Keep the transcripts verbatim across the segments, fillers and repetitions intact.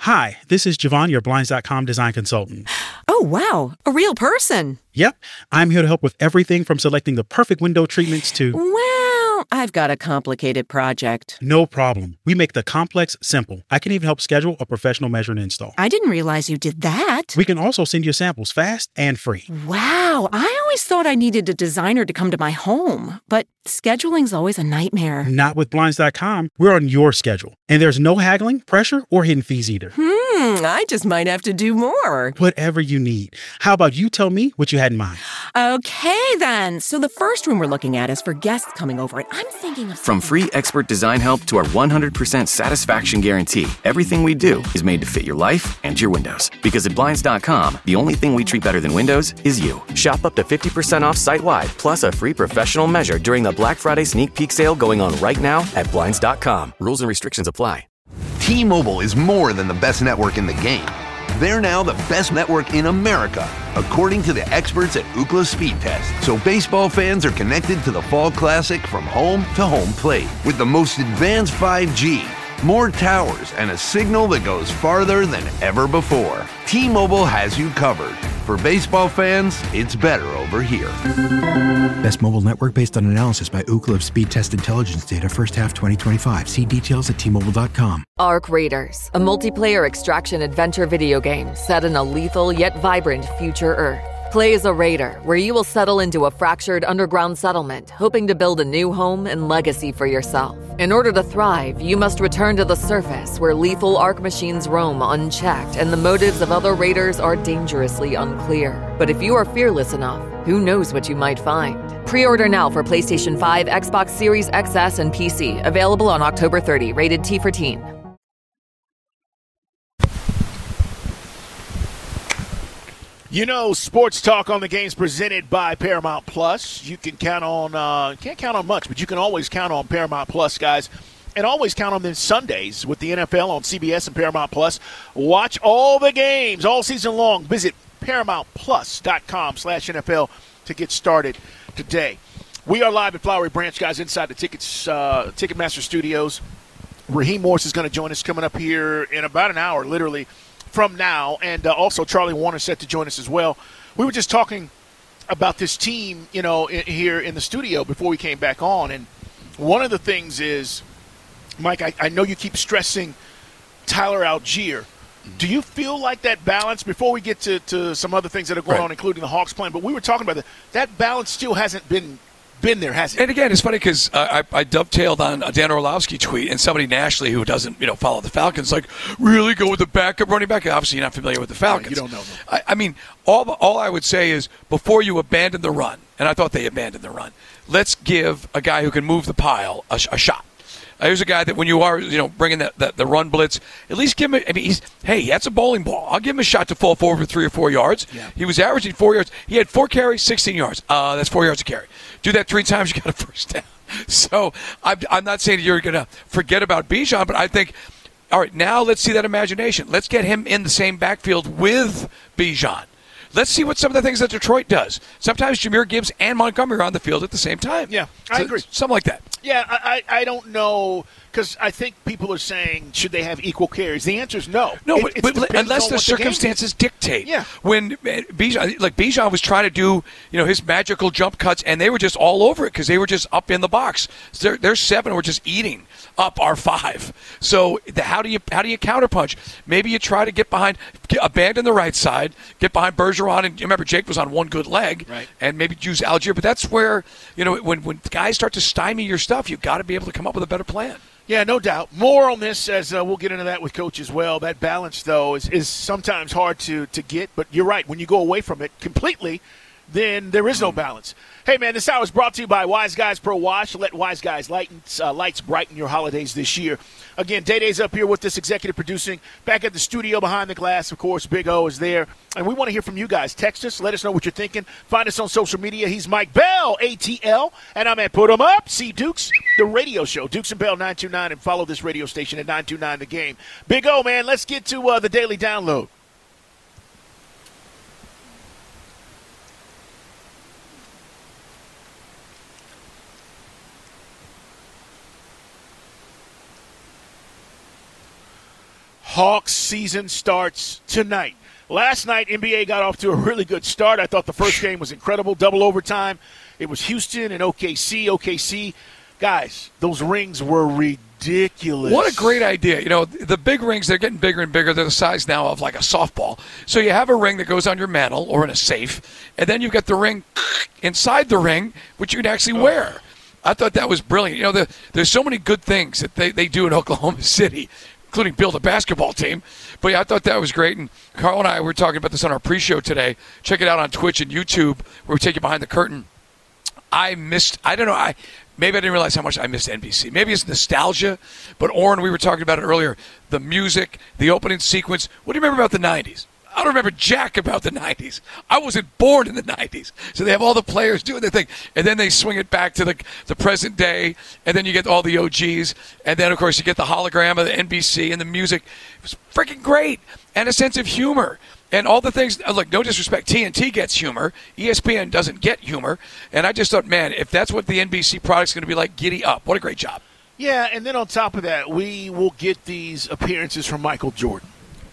Hi, this is Javon, your Blinds dot com design consultant. Oh, wow. A real person. Yep, I'm here to help with everything from selecting the perfect window treatments to... Well, I've got a complicated project. No problem. We make the complex simple. I can even help schedule a professional measure and install. I didn't realize you did that. We can also send you samples fast and free. Wow, I always thought I needed a designer to come to my home, but scheduling's always a nightmare. Not with Blinds dot com. We're on your schedule. And there's no haggling, pressure, or hidden fees either. Hmm, I just might have to do more. Whatever you need. How about you tell me what you had in mind? Okay, then. So the first room we're looking at is for guests coming over, and I'm thinking of... From free expert design help to our one hundred percent satisfaction guarantee, everything we do is made to fit your life and your windows. Because at Blinds dot com, the only thing we treat better than windows is you. Shop up to fifty percent off site-wide, plus a free professional measure during the Black Friday sneak peek sale going on right now at Blinds dot com. Rules and restrictions apply. T-Mobile is more than the best network in the game. They're now the best network in America, according to the experts at Ookla Speed Test. So baseball fans are connected to the Fall Classic from home to home plate with the most advanced five G, more towers, and a signal that goes farther than ever before. T-Mobile has you covered. For baseball fans, it's better over here. Best mobile network based on analysis by Ookla of Speed Test Intelligence data first half twenty twenty-five. See details at T Mobile dot com. Ark Raiders, a multiplayer extraction adventure video game set in a lethal yet vibrant future Earth. Play as a raider, where you will settle into a fractured underground settlement, hoping to build a new home and legacy for yourself. In order to thrive, you must return to the surface, where lethal Ark machines roam unchecked, and the motives of other raiders are dangerously unclear. But if you are fearless enough, who knows what you might find? Pre-order now for PlayStation five, Xbox Series X S, and P C. Available on October thirtieth. Rated T for Teen. You know, sports talk on the games presented by Paramount Plus. You can count on, uh, can't count on much, but you can always count on Paramount Plus, guys. And always count on them Sundays with the N F L on C B S and Paramount Plus. Watch all the games all season long. Visit paramount plus dot com slash N F L to get started today. We are live at Flowery Branch, guys, inside the tickets, uh, Ticketmaster Studios. Raheem Morris is going to join us coming up here in about an hour, literally, from now, and uh, also Charlie Warner set to join us as well. We were just talking about this team, you know, in, here in the studio before we came back on, and one of the things is, Mike, I, I know you keep stressing Tyler Algier. Do you feel like that balance, before we get to, to some other things that are going right. on, including the Hawks playing, but we were talking about that, that balance still hasn't been been there, has it? And again, it's funny because uh, I, I dovetailed on a Dan Orlovsky tweet, and somebody nationally who doesn't, you know, follow the Falcons, like, really go with the backup running back? Obviously, you're not familiar with the Falcons. No, you don't know them. I, I mean, all all I would say is, before you abandon the run, and I thought they abandoned the run, let's give a guy who can move the pile a, a shot. Uh, here's a guy that when you are, you know, bringing the, the, the run blitz, at least give him a, I mean, he's, hey, that's a bowling ball. I'll give him a shot to fall forward for three or four yards. Yeah. He was averaging four yards. He had four carries, sixteen yards. Uh, that's four yards a carry. Do that three times, you got a first down. So I'm, I'm not saying you're going to forget about Bijan, but I think, all right, now let's see that imagination. Let's get him in the same backfield with Bijan. Let's see what some of the things that Detroit does. Sometimes Jahmyr Gibbs and Montgomery are on the field at the same time. Yeah, I so, agree. Something like that. Yeah, I, I don't know, because I think people are saying, should they have equal carries? The answer is no. No, it, but, but unless the the circumstances dictate. Yeah. When Bijan, like Bijan was trying to do, you know, his magical jump cuts, and they were just all over it because they were just up in the box. So their, their seven were just eating up our five. So the, how do you how do you counterpunch? Maybe you try to get behind, get, abandon the right side, get behind Bergeron, and remember Jake was on one good leg, right. and maybe use Algier. But that's where, you know, when when guys start to stymie your stuff, you've got to be able to come up with a better plan. Yeah, no doubt. More on this as uh, we'll get into that with Coach as well. That balance, though, is, is sometimes hard to, to get. But you're right. When you go away from it completely, then there is no balance. Hey, man, this hour is brought to you by Wise Guys Pro Wash. Let Wise Guys lighten, uh, lights brighten your holidays this year. Again, Day Day's up here with this executive producing. Back at the studio behind the glass, of course, Big O is there. And we want to hear from you guys. Text us. Let us know what you're thinking. Find us on social media. He's Mike Bell, A T L. And I'm at Put 'em Up, C Dukes, the radio show. Dukes and Bell nine two nine. And follow this radio station at nine two nine The Game. Big O, man, let's get to uh, the daily download. Hawks season starts tonight. Last night, N B A got off to a really good start. I thought the first game was incredible, double overtime. It was Houston and O K C. O K C, guys, those rings were ridiculous. What a great idea. You know, the big rings, they're getting bigger and bigger. They're the size now of like a softball. So you have a ring that goes on your mantle or in a safe, and then you've got the ring inside the ring, which you can actually wear. I thought that was brilliant. You know, the, there's so many good things that they, they do in Oklahoma City, including build a basketball team. But yeah, I thought that was great. And Carl and I were talking about this on our pre-show today. Check it out on Twitch and YouTube where we take you behind the curtain. I missed, I don't know, I maybe I didn't realize how much I missed N B C. Maybe it's nostalgia. But, Orrin, we were talking about it earlier. The music, the opening sequence. What do you remember about the nineties? I don't remember jack about the nineties. I wasn't born in the nineties. So they have all the players doing their thing. And then they swing it back to the the present day. And then you get all the O Gs. And then, of course, you get the hologram of the N B C and the music. It was freaking great. And a sense of humor. And all the things, look, no disrespect, T N T gets humor. E S P N doesn't get humor. And I just thought, man, if that's what the N B C product's going to be like, giddy up. What a great job. Yeah, and then on top of that, we will get these appearances from Michael Jordan.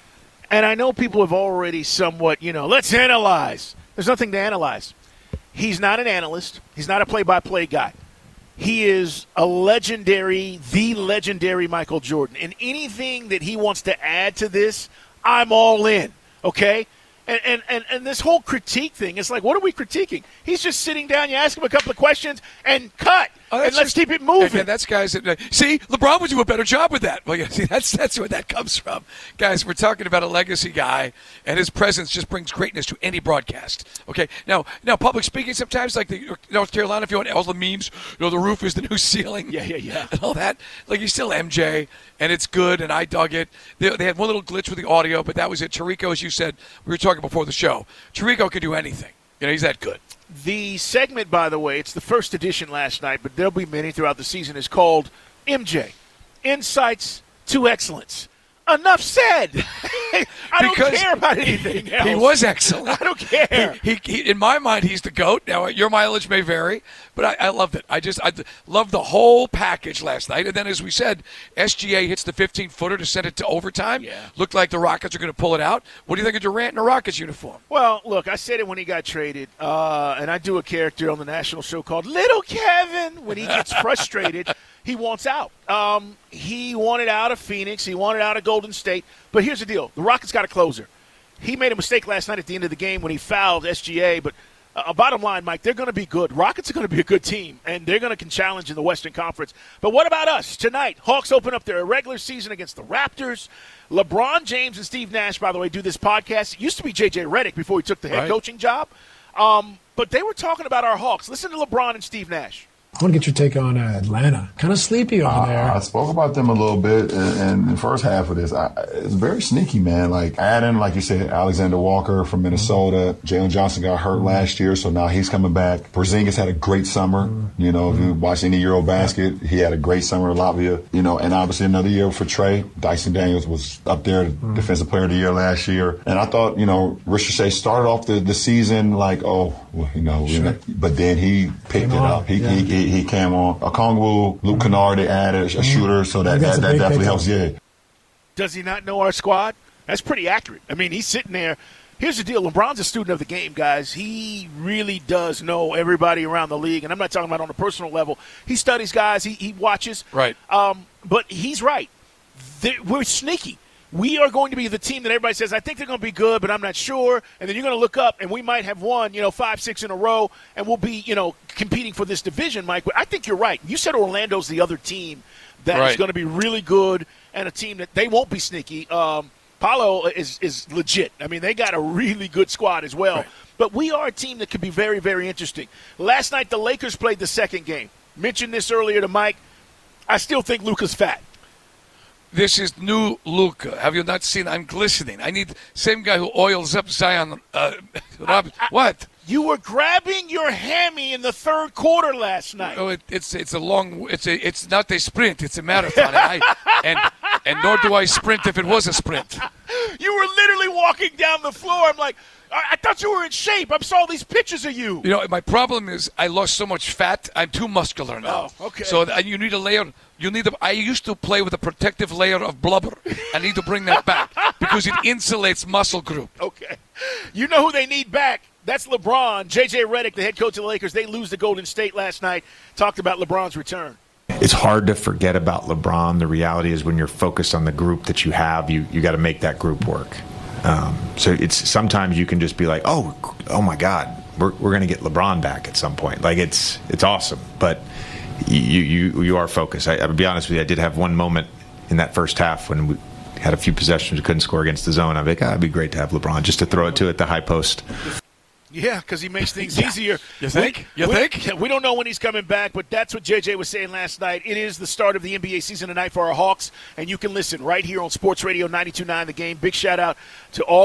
And I know people have already somewhat, you know, let's analyze. There's nothing to analyze. He's not an analyst. He's not a play-by-play guy. He is a legendary, the legendary Michael Jordan. And anything that he wants to add to this, I'm all in, okay? And, and, and, and this whole critique thing, it's like, what are we critiquing? He's just sitting down, you ask him a couple of questions, and cut. Oh, and let's just keep it moving. And that's guys that, uh, see, LeBron would do a better job with that. Well, yeah, see, that's that's where that comes from. Guys, we're talking about a legacy guy, and his presence just brings greatness to any broadcast. Okay, now, now public speaking sometimes, like the North Carolina, if you want all the memes, you know, the roof is the new ceiling. Yeah, yeah, yeah. And all that. Like, he's still M J, and it's good, and I dug it. They, they had one little glitch with the audio, but that was it. Tirico, as you said, we were talking before the show. Tirico could do anything. You know, he's that good. The segment, by the way, it's the first edition last night, but there'll be many throughout the season, is called M J, Insights to Excellence. Enough said. I don't Because care about anything else. He was excellent. I don't care. He, he, he, in my mind, he's the GOAT. Now, your mileage may vary, but I, I loved it. I just I loved the whole package last night. And then, as we said, S G A hits the fifteen-footer to send it to overtime. Yeah. Looked like the Rockets are going to pull it out. What do you think of Durant in a Rockets uniform? Well, look, I said it when he got traded, uh, and I do a character on the national show called Little Kevin. When he gets frustrated, he wants out. Um, he wanted out of Phoenix. He wanted out of Golden State. But here's the deal. The Rockets got a closer. He made a mistake last night at the end of the game when he fouled S G A. But uh, bottom line, Mike, they're going to be good. Rockets are going to be a good team, and they're going to can challenge in the Western Conference. But what about us tonight? Hawks open up their regular season against the Raptors. LeBron James and Steve Nash, by the way, do this podcast. It used to be J J Redick before he took the head Right. coaching job. Um, but they were talking about our Hawks. Listen to LeBron and Steve Nash. I want to get your take on uh, Atlanta. Kind of sleepy over Uh, there. I spoke about them a little bit in, in the first half of this. I, it's very sneaky, man. Like adding, like you said, Alexander Walker from Minnesota. Jalen Johnson got hurt last year, so now he's coming back. Porzingis had a great summer. You know, if you watch any Eurobasket, he had a great summer in Latvia. You know, and obviously another year for Trey. Dyson Daniels was up there, Defensive Player of the Year last year. And I thought, you know, Richard Shea started off the, the season like, oh, well, you know, Sure. but then he picked Came it on, up. He, yeah. he, he he came on. Okongwu, Luke Kennard, they added a shooter, so that, That's that, a that big definitely pickup. helps. Yeah. Does he not know our squad? That's pretty accurate. I mean, he's sitting there. Here's the deal. LeBron's a student of the game, guys. He really does know everybody around the league, and I'm not talking about on a personal level. He studies guys. He, he watches. Right. Um, but he's right. They're, we're sneaky. We are going to be the team that everybody says, I think they're going to be good, but I'm not sure. And then you're going to look up, and we might have won, you know, five, six in a row, and we'll be, you know, competing for this division, Mike. But I think you're right. You said Orlando's the other team that Right. is going to be really good and a team that they won't be sneaky. Um, Paolo is, is legit. I mean, they got a really good squad as well. Right. But we are a team that could be very, very interesting. Last night, the Lakers played the second game. Mentioned this earlier to Mike. I still think Luka's fat. This is new Luka. Have you not seen? I'm glistening. I need same guy who oils up Zion. Uh, Rob, I- what? You were grabbing your hammy in the third quarter last night. Oh, it, it's it's a long. It's a it's not a sprint. It's a marathon. and, I, and and nor do I sprint if it was a sprint. You were literally walking down the floor. I'm like, I, I thought you were in shape. I saw all these pictures of you. You know, my problem is I lost so much fat. I'm too muscular now. Oh, okay. So th- you need to lay on You need. To, I used to play with a protective layer of blubber. I need to bring that back because it insulates muscle group. Okay. You know who they need back? That's LeBron. J J Redick, the head coach of the Lakers, they lose to Golden State last night. Talked about LeBron's return. It's hard to forget about LeBron. The reality is when you're focused on the group that you have, you, you got to make that group work. Um, so it's sometimes you can just be like, oh, oh my God, we're we're going to get LeBron back at some point. Like it's it's awesome, but you you you are focused. I, I'll be honest with you. I did have one moment in that first half when we had a few possessions we couldn't score against the zone. I'm like, ah, it'd be great to have LeBron just to throw it to at the high post. Yeah, because he makes things yeah. easier. You think? We, you we, think? We don't know when he's coming back, but that's what J J was saying last night. It is the start of the N B A season tonight for our Hawks, and you can listen right here on Sports Radio ninety-two point nine The Game. Big shout-out to all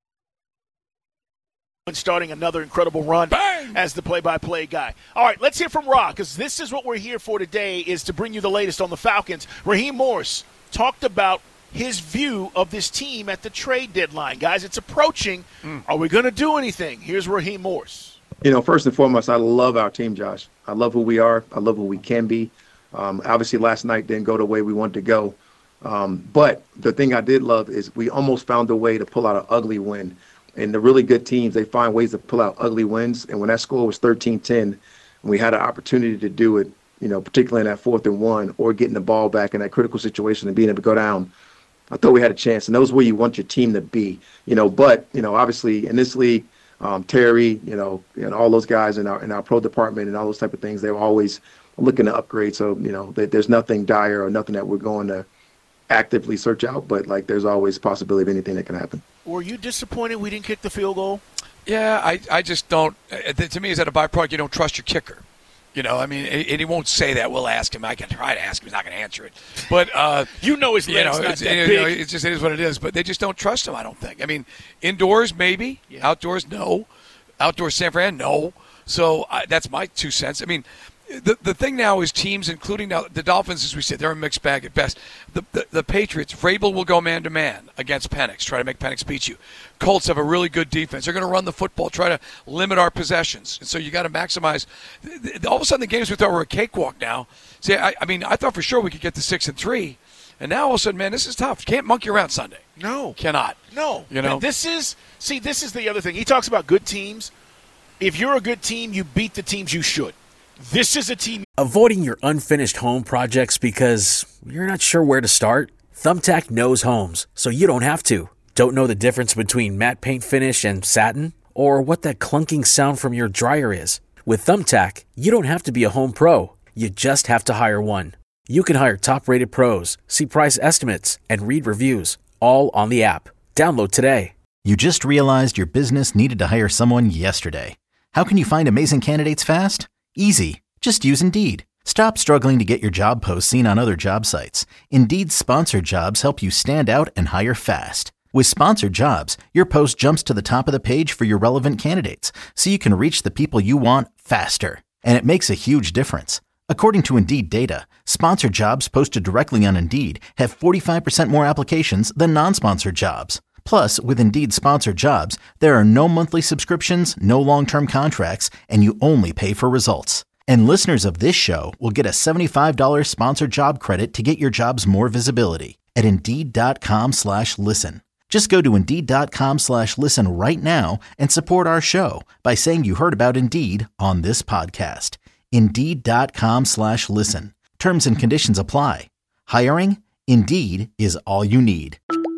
starting another incredible run Bang! As the play-by-play guy. All right, let's hear from Rob, because this is what we're here for today, is to bring you the latest on the Falcons. Raheem Morris talked about his view of this team at the trade deadline. Guys, it's approaching. Mm. Are we going to do anything? Here's Raheem Morris. You know, first and foremost, I love our team, Josh. I love who we are. I love who we can be. Um, obviously, last night didn't go the way we wanted to go. Um, but the thing I did love is we almost found a way to pull out an ugly win. And the really good teams, they find ways to pull out ugly wins. And when that score was thirteen ten, and we had an opportunity to do it, you know, particularly in that fourth and one or getting the ball back in that critical situation and being able to go down, I thought we had a chance, and those where you want your team to be, you know. But you know, obviously in this league, um, Terry, you know, and all those guys in our in our pro department and all those type of things, they're always looking to upgrade. So you know, they, there's nothing dire or nothing that we're going to actively search out, but like there's always a possibility of anything that can happen. Were you disappointed we didn't kick the field goal? Yeah, I I just don't. To me, is that a byproduct? You don't trust your kicker. You know, I mean, and he won't say that. We'll ask him. I can try to ask him. He's not going to answer it. But uh, you know his leg's you know, not it's, that you big. know, it's just it is what it is. But they just don't trust him. I don't think. I mean, indoors maybe, yeah. Outdoors no, outdoors San Fran no. So uh, that's my two cents. I mean, the the thing now is teams, including now the Dolphins, as we said, they're a mixed bag at best. The the, the Patriots, Vrabel will go man to man against Penix, try to make Penix beat you. Colts have a really good defense. They're going to run the football, try to limit our possessions. And so you got to maximize. All of a sudden, the games we thought were a cakewalk now. See, I, I mean, I thought for sure we could get to six and three, and now all of a sudden, man, this is tough. You can't monkey around Sunday. No, cannot. No, you know, this is see, this is the other thing. He talks about good teams. If you're a good team, you beat the teams you should. This is a team. Avoiding your unfinished home projects because you're not sure where to start? Thumbtack knows homes, so you don't have to. Don't know the difference between matte paint finish and satin? Or what that clunking sound from your dryer is? With Thumbtack, you don't have to be a home pro. You just have to hire one. You can hire top-rated pros, see price estimates, and read reviews, all on the app. Download today. You just realized your business needed to hire someone yesterday. How can you find amazing candidates fast? Easy. Just use Indeed. Stop struggling to get your job posts seen on other job sites. Indeed's sponsored jobs help you stand out and hire fast. With sponsored jobs, your post jumps to the top of the page for your relevant candidates, so you can reach the people you want faster. And it makes a huge difference. According to Indeed data, sponsored jobs posted directly on Indeed have forty-five percent more applications than non-sponsored jobs. Plus, with Indeed sponsored jobs, there are no monthly subscriptions, no long-term contracts, and you only pay for results. And listeners of this show will get a seventy-five dollars sponsored job credit to get your jobs more visibility at Indeed.com slash listen. Just go to Indeed.com slash listen right now and support our show by saying you heard about Indeed on this podcast. Indeed.com slash listen. Terms and conditions apply. Hiring? Indeed is all you need.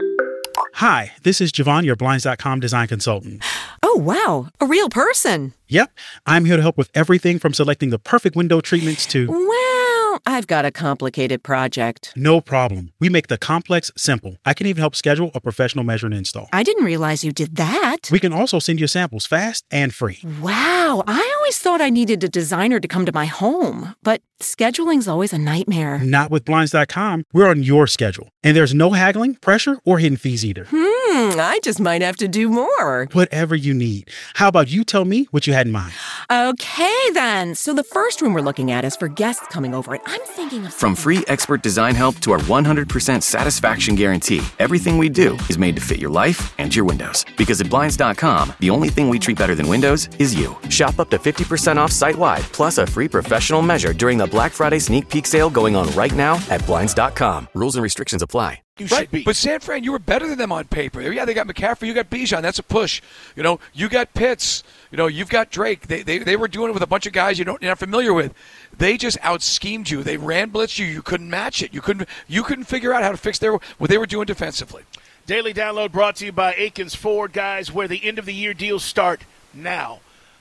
Hi, this is Javon, your Blinds dot com design consultant. Oh, wow. A real person. Yep. I'm here to help with everything from selecting the perfect window treatments to... Well, I've got a complicated project. No problem. We make the complex simple. I can even help schedule a professional measure and install. I didn't realize you did that. We can also send you samples fast and free. Wow. I always thought I needed a designer to come to my home, but scheduling's always a nightmare. Not with Blinds dot com. We're on your schedule. And there's no haggling, pressure, or hidden fees either. Hmm. Hmm, I just might have to do more. Whatever you need. How about you tell me what you had in mind? Okay, then. So the first room we're looking at is for guests coming over, and I'm thinking of... From free expert design help to our one hundred percent satisfaction guarantee, everything we do is made to fit your life and your windows. Because at Blinds dot com, the only thing we treat better than windows is you. Shop up to fifty percent off site-wide, plus a free professional measure during the Black Friday sneak peek sale going on right now at Blinds dot com. Rules and restrictions apply. You right, should be. But San Fran, you were better than them on paper. Yeah, they got McCaffrey, you got Bijan. That's a push. You know, you got Pitts. You know, you've got Drake. They they, they were doing it with a bunch of guys you don't, you're not familiar with. They just out-schemed you. They ran blitz you. You couldn't match it. You couldn't you couldn't figure out how to fix their what they were doing defensively. Daily Download brought to you by Aikens Ford, guys, where the end-of-the-year deals start now.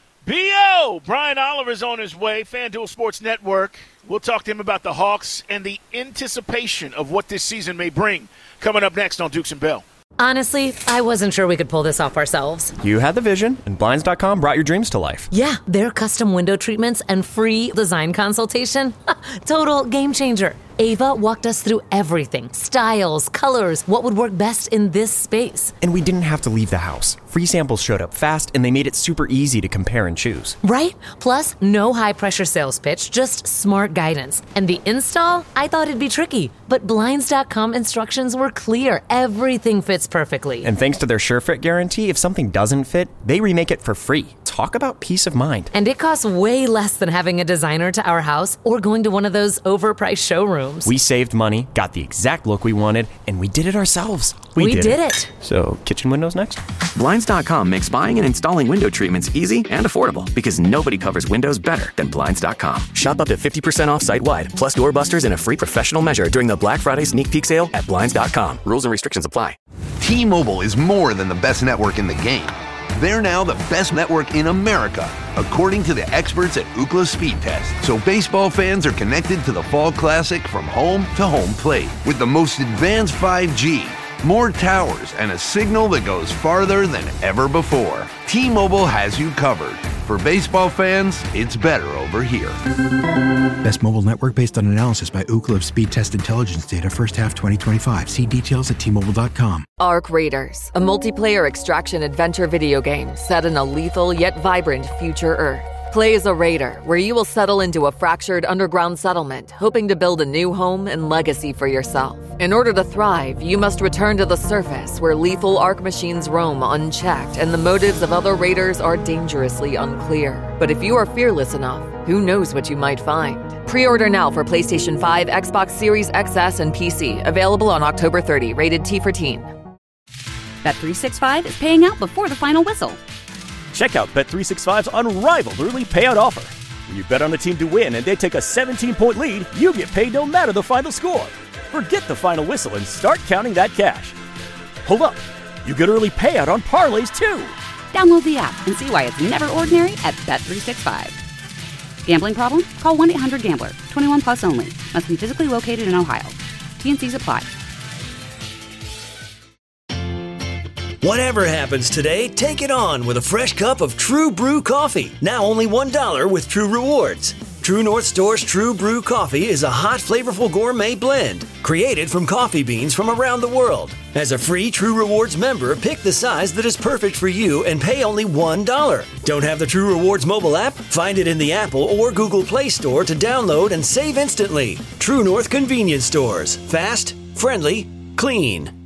B O! Brian Oliver's on his way, FanDuel Sports Network. We'll talk to him about the Hawks and the anticipation of what this season may bring. Coming up next on Dukes and Bell. Honestly, I wasn't sure we could pull this off ourselves. You had the vision, and Blinds dot com brought your dreams to life. Yeah, their custom window treatments and free design consultation. Total game changer. Ava walked us through everything. Styles, colors, what would work best in this space. And we didn't have to leave the house. Free samples showed up fast, and they made it super easy to compare and choose. Right? Plus, no high-pressure sales pitch, just smart guidance. And the install? I thought it'd be tricky. But Blinds dot com instructions were clear. Everything fits perfectly. And thanks to their SureFit guarantee, if something doesn't fit, they remake it for free. Talk about peace of mind. And it costs way less than having a designer to our house or going to one of those overpriced showrooms. We saved money, got the exact look we wanted, and we did it ourselves. We, we did, did it. it. So, kitchen windows next? Blinds dot com makes buying and installing window treatments easy and affordable because nobody covers windows better than Blinds dot com. Shop up to fifty percent off site-wide, plus doorbusters and a free professional measure during the Black Friday sneak peek sale at Blinds dot com. Rules and restrictions apply. T-Mobile is more than the best network in the game. They're now the best network in America, according to the experts at Ookla Speed Test. So baseball fans are connected to the Fall Classic from home to home plate with the most advanced five G, more towers, and a signal that goes farther than ever before. T-Mobile has you covered. For baseball fans, it's better over here. Best mobile network based on analysis by Ookla of Speed Test Intelligence data first half twenty twenty-five. See details at T Mobile dot com. Arc Raiders, a multiplayer extraction adventure video game set in a lethal yet vibrant future Earth. Play as a raider, where you will settle into a fractured underground settlement, hoping to build a new home and legacy for yourself. In order to thrive, you must return to the surface, where lethal Arc machines roam unchecked, and the motives of other raiders are dangerously unclear. But if you are fearless enough, who knows what you might find? Pre-order now for PlayStation five, Xbox Series X S, and P C. Available on October thirtieth. Rated T for teen. Bet three sixty-five is paying out before the final whistle. Check out Bet three sixty-five's unrivaled early payout offer. When you bet on the team to win and they take a seventeen-point lead, you get paid no matter the final score. Forget the final whistle and start counting that cash. Hold up. You get early payout on parlays, too. Download the app and see why it's never ordinary at Bet three sixty-five. Gambling problem? Call one eight hundred gambler. twenty-one plus only. Must be physically located in Ohio. T N Cs apply. Whatever happens today, take it on with a fresh cup of True Brew coffee. Now only one dollar with True Rewards. True North Store's True Brew coffee is a hot, flavorful gourmet blend created from coffee beans from around the world. As a free True Rewards member, pick the size that is perfect for you and pay only one dollar. Don't have the True Rewards mobile app? Find it in the Apple or Google Play Store to download and save instantly. True North Convenience Stores. Fast, friendly, clean.